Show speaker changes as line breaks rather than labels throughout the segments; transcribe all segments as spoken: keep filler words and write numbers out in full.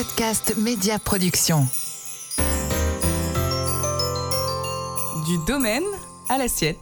Podcast Média Production.
Du domaine à l'assiette.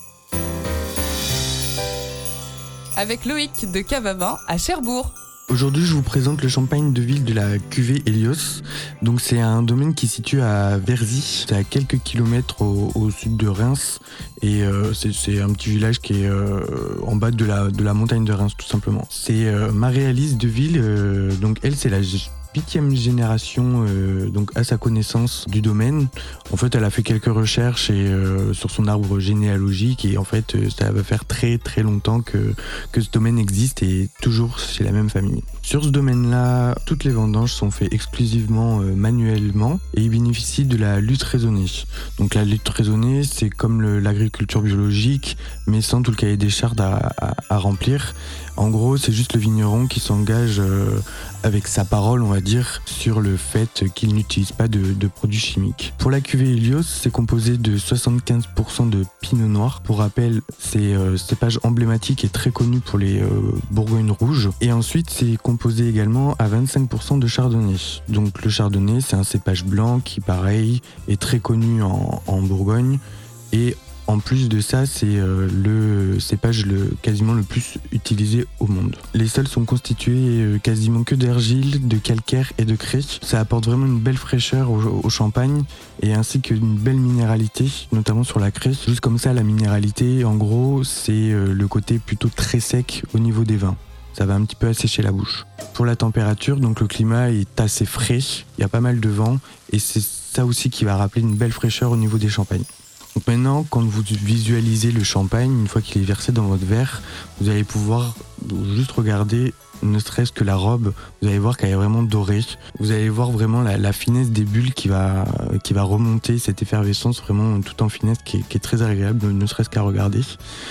Avec Loïc de Cave à Vin à Cherbourg.
Aujourd'hui, je vous présente le champagne de ville de la cuvée Helios. Donc, c'est un domaine qui se situe à Verzy, c'est à quelques kilomètres au, au sud de Reims. Et euh, c'est, c'est un petit village qui est euh, en bas de la, de la montagne de Reims, tout simplement. C'est euh, Marie-Alice de Ville. Euh, donc, elle, c'est la huitième génération euh, donc à sa connaissance du domaine. En fait, elle a fait quelques recherches et, euh, sur son arbre généalogique et en fait, euh, ça va faire très très longtemps que, que ce domaine existe et toujours chez la même famille. Sur ce domaine-là, toutes les vendanges sont faites exclusivement euh, manuellement et ils bénéficient de la lutte raisonnée. Donc la lutte raisonnée, c'est comme le, l'agriculture biologique, mais sans tout le cahier des charges à, à, à remplir. En gros, c'est juste le vigneron qui s'engage euh, avec sa parole, on va dire, sur le fait qu'il n'utilise pas de, de produits chimiques. Pour la cuvée Helios, c'est composé de soixante-quinze pour cent de pinot noir. Pour rappel, c'est euh, cépage emblématique et très connu pour les euh, bourgognes rouges. Et ensuite, c'est composé également à vingt-cinq pour cent de chardonnay. Donc le chardonnay, c'est un cépage blanc qui, pareil, est très connu en, en Bourgogne. Et en plus de ça, c'est euh, le cépage le, quasiment le plus utilisé au monde. Les sols sont constitués euh, quasiment que d'argile, de calcaire et de craie. Ça apporte vraiment une belle fraîcheur au, au champagne et ainsi qu'une belle minéralité, notamment sur la craie. Juste comme ça, la minéralité, en gros, c'est euh, le côté plutôt très sec au niveau des vins. Ça va un petit peu assécher la bouche. Pour la température, donc le climat est assez frais, il y a pas mal de vent et c'est ça aussi qui va rappeler une belle fraîcheur au niveau des champagnes. Donc maintenant, quand vous visualisez le champagne, une fois qu'il est versé dans votre verre, vous allez pouvoir juste regarder, ne serait-ce que la robe, vous allez voir qu'elle est vraiment dorée. Vous allez voir vraiment la, la finesse des bulles qui va, qui va remonter, cette effervescence vraiment tout en finesse qui est, qui est très agréable, ne serait-ce qu'à regarder.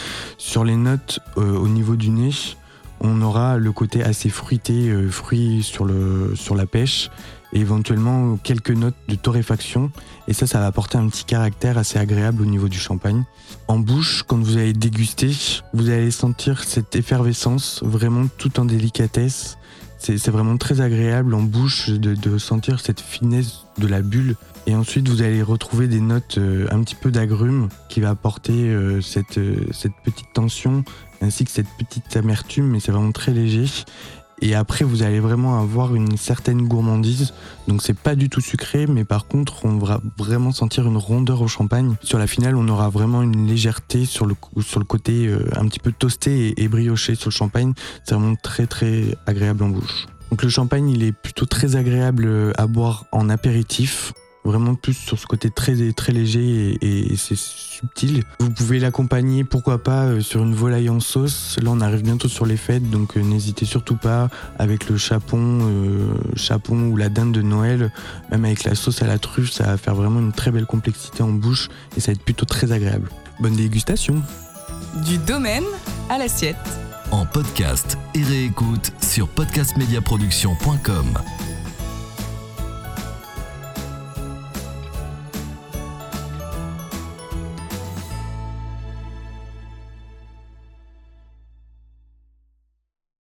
Sur les notes, euh, au niveau du nez, on aura le côté assez fruité, euh, fruit sur, le, sur la pêche, et éventuellement quelques notes de torréfaction. Et ça, ça va apporter un petit caractère assez agréable au niveau du champagne. En bouche, quand vous allez déguster, vous allez sentir cette effervescence, vraiment tout en délicatesse. C'est, c'est vraiment très agréable en bouche de, de sentir cette finesse de la bulle. Et ensuite, vous allez retrouver des notes euh, un petit peu d'agrumes qui va apporter euh, cette, euh, cette petite tension ainsi que cette petite amertume, mais c'est vraiment très léger. Et après, vous allez vraiment avoir une certaine gourmandise. Donc, c'est pas du tout sucré, mais par contre, on va vraiment sentir une rondeur au champagne. Sur la finale, on aura vraiment une légèreté sur le, sur le côté euh, un petit peu toasté et, et brioché sur le champagne. C'est vraiment très, très agréable en bouche. Donc, le champagne, il est plutôt très agréable à boire en apéritif. Vraiment plus sur ce côté très, très léger et, et c'est subtil. Vous pouvez l'accompagner, pourquoi pas, sur une volaille en sauce. Là, on arrive bientôt sur les fêtes, donc euh, n'hésitez surtout pas avec le chapon, euh, chapon ou la dinde de Noël. Même avec la sauce à la truffe, ça va faire vraiment une très belle complexité en bouche et ça va être plutôt très agréable. Bonne dégustation.
Du domaine à l'assiette.
En podcast et réécoute sur podcast média production point com.